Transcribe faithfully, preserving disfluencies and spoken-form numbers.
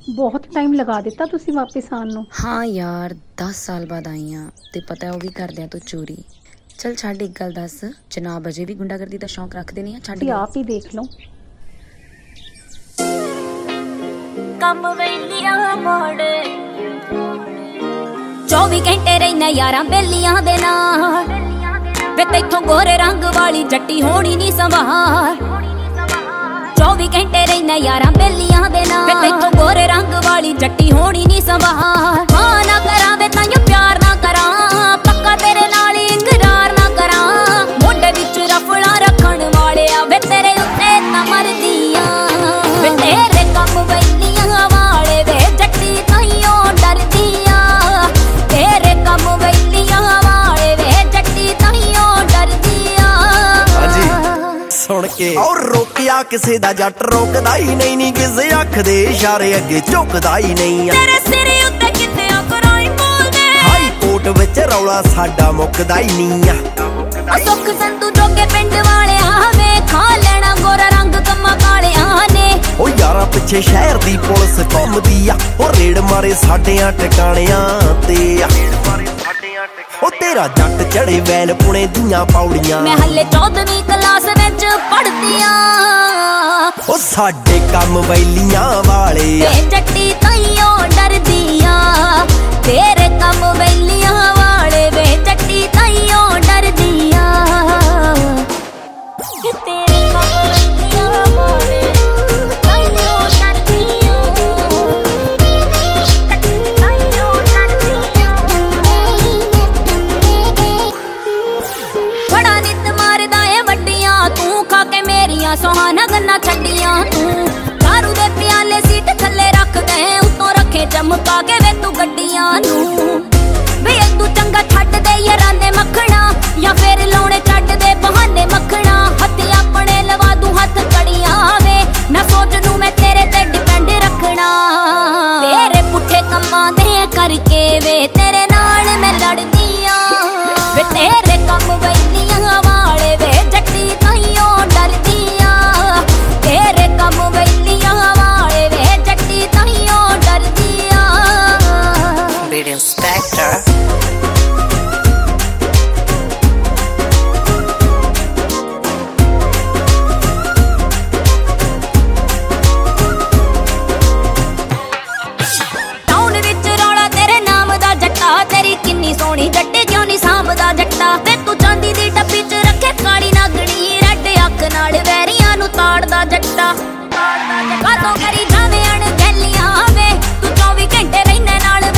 ਬਹੁਤ ਟਾਈਮ ਲਗਾ ਦਿੱਤਾ ਤੁਸੀਂ ਵਾਪਿਸ ਆਉਣ ਨੂੰ। ਹਾਂ ਯਾਰ ਦਸ ਸਾਲ ਬਾਅਦ ਆਈ ਹਾਂ ਤੇ ਪਤਾ ਉਹ ਵੀ ਕਰਦਿਆਂ ਤੋਂ ਚੋਰੀ। ਚਲ ਛੱਡ, ਇੱਕ ਗੱਲ ਦੱਸ, ਜਨਾਬ ਅਜੇ ਵੀ ਗੁੰਡਾਗਰਦੀ ਦਾ ਸ਼ੌਂਕ ਰੱਖਦੇ ਨਹੀਂ ਆ? ਛੱਡ, ਆਪ ਹੀ ਦੇਖ ਲਓ। ਕੰਮ ਵੇਲੀਆਂ ਮੋੜ ਚੌਵੀ ਘੰਟੇ ਰਹਿਣਾ ਯਾਰਾਂ ਬੇਲੀਆਂ ਦੇ ਨਾਲ ਵੇ ਤੈਥੋਂ ਗੋਰੇ ਰੰਗ ਵਾਲੀ ਜੱਟੀ ਹੋਣੀ ਨੀ ਸੰਭਾਲ। ਚੌਵੀ ਘੰਟੇ ਰਹਿਣਾ ਯਾਰਾਂ ਬੇਲੀਆਂ ਦੇ ਨਾਲ ਵੇ ਤੈਥੋਂ ਗੋਰੇ ਰੰਗ ਵਾਲੀ ਜੱਟੀ ਹੋਣੀ ਨੀ ਸੰਭਾਲ। ਹਾਂ ਨਾ ਕਰਾਂ ਵੇ ਤਾਈਓ ਪਿਆਰ ਨਾ ਕਰਾਂ, ਪੱਕਾ ਤੇਰੇ ਨਾਲ ਇਕਰਾਰ ਨਾ ਕਰਾਂ। ਮੋਢੇ ਵਿੱਚ ਰਫਲਾ ਰੱਖਣ ਵਾਲਿਆ ਵੇ ਤੇਰੇ ਉੱਤੇ ਤਾਂ ਮਰਦੀਆਂ ਵੇ ਤੇਰੇ ਕੰਮ ਵੇਲੀਆਂ ਵਾਲੇ ਵੇ ਜੱਟੀ ਤਾਈਓ ਡਰਦੀਆਂ। ਤੇਰੇ ਕੰਮ ਵੇਲੀਆਂ ਵਾਲੇ ਵੇ ਜੱਟੀ ਤਾਈਓ ਡਰਦੀਆਂ। ਸੁਣ ਕੇ ਔਰ ਰੋਕਿਆ ਕਿਸੇ ਦਾ ਜੱਟ ਰੋਕਦਾ ਹੀ ਨਹੀਂ, ਨੀ ਕਿਸੇ ਅੱਖ ਦੇ ਇਸ਼ਾਰੇ ਅੱਗੇ ਝੁਕਦਾ ਹੀ ਨਹੀਂ। ਤੇਰੇ ਸਿਰੇ ਉੱਤੇ ਕਿਤੇ ਕਰਾਈ ਬੋਲਦੇ ਹਾਈ ਕੋਰਟ ਵਿੱਚ ਰੌਲਾ ਸਾਡਾ ਮੁੱਕਦਾ ਹੀ ਨਹੀਂ ਆ। ਸੁੱਖ ਸੰਤੂ ਜੋਗੇ ਪਿੰਡ ਵਾਲਿਆਂ ਵੇ ਖਾ ਲੈਣਾ ਗੋਰਾ ਰੰਗ ਕੰਮਾਂ ਕਾਲਿਆਂ ਨੇ। ਉਹ ਯਾਰਾਂ ਪਿੱਛੇ ਸ਼ਹਿਰ ਦੀ ਪੁਲਿਸ ਘੁੰਮਦੀ ਆ, ਉਹ ਰੇਡ ਮਾਰੇ ਸਾਡਿਆਂ ਟਿਕਾਣਿਆਂ ਤੇ ਆ। ਉਹ ਤੇਰਾ ਜੱਟ ਚੜੇ ਵੈਨ ਪੁਣੇ ਦੀਆਂ ਪੌੜੀਆਂ, ਮੈਂ ਹੱਲੇ ਚੌਦਵੀਂ ਕਲਾਸ ਵਿੱਚ ਪੜ੍ਹਦੀ ਆਂ। ਉਹ ਸਾਡੇ ਕੰਮ ਵੈਲੀਆਂ ਵਾਲੇ ਵੇ ਜੱਟੀ ਤਾਈਓ ਡਰਦੀਆਂ। ਤੇਰੇ ਕੰਮ ਵੈਲੀਆਂ ਵਾਲੇ ਵੇ ਜੱਟੀ ਤਾਈਓ ਡਰਦੀਆਂ। ਤੇਰੇ ਕੰਮ ਵੈਲੀਆਂ ਵਾਲੇ ਤਾਈਓ ਡਰਦੀਆਂ। ਤਾਈਓ ਡਰਦੀਆਂ। ਬੜਾ ਨਿੱਤ ਮਾਰਦਾ ਏ ਵੱਡੀਆਂ ਤੂੰ, ਖਾ ਕੇ ਮੇਰੀਆਂ ਸੁਹਾਣਾ ਗੰਨਾ ਛੱਡੀਆਂ ਤੂੰ। ਦਾਰੂ ਦੇ ਪਿਆਲੇ ਸੀਟ ਥੱਲੇ ਰੱਖਦੇ, ਉੱਤੋਂ ਰੱਖੇ ਚਮਕਾ ਕੇ ਵੇ ਤੂੰ ਗੱਡੀਆਂ ਨੂੰ। ਵੇ ਤੂੰ ਚੰਗਾ ਛੱਡ ਦੇ ਯਾਰਾਂ ਦੇ ਮੱਖਣਾ, ਜਾਂ ਫੇਰ ਲਾਉਣੇ ਛੱਡ ਦੇ ਬਹਾਨੇ ਮੱਖਣਾ। ਹੱਥ ਆਪਣੇ ਲਵਾ ਦੂੰ ਹੱਥ ਕੜੀਆਂ ਵੇ, ਨਾ ਸੋਚ ਨੂੰ ਮੈਂ ਤੇਰੇ ਤੇ ਡਿਪੈਂਡ ਰੱਖਣਾ। ਤੇਰੇ ਪੁੱਠੇ ਕੰਮਾਂ ਦੇ ਕਰਕੇ ਵੇ ਤੇਰੇ ਨਾਲ ਮੈਂ ਲੜਦੀ ਆਂ ਵੇ ਤੇਰੇ ਕੰਮ ਵੇਲੀਆਂ ਵਾਲੇ ਵੇ ਜੱਟੀ ਤਾਈਓ ਡਰਦੀਆਂ। ਤੇਰੇ ਕੰਮ ਵੇਲੀਆਂ ਵਾਲੇ ਵੇ ਜੱਟੀ ਤਾਈਓ ਡਰਦੀਆਂ। ਬੀਡ ਇੰਸਪੈਕਟਰ ਟਾਊਨ ਵਿੱਚ ਰੌਲਾ ਤੇਰੇ ਨਾਮ ਦਾ ਜੱਟਾ, ਤੇਰੀ ਕਿੰਨੀ ਸੋਹਣੀ ਜੱਟੀ ਕਿਉਂ ਨੀ ਸਾਂਭਦਾ ਜੱਟਾ। ਵੇ ਤੂੰ ਚਾਂਦੀ ਦੀ ਡੱਬੀ ਚ ਰੱਖੇ ਕਾਲੀ ਨਾਗਣੀ, ਰੈਡ ਅੱਖ ਨਾਲ ਵੈਰੀਆਂ ਨੂੰ ਤਾੜਦਾ ਜੱਟਾ। ਕਾਤੋਂ ਕਰੀ ਜਾਵੇਂ ਅਣਗਹਿਲੀਆਂ ਵੇ ਤੂੰ ਚੌਵੀ ਘੰਟੇ ਰਹਿਣੇ ਨਾਲ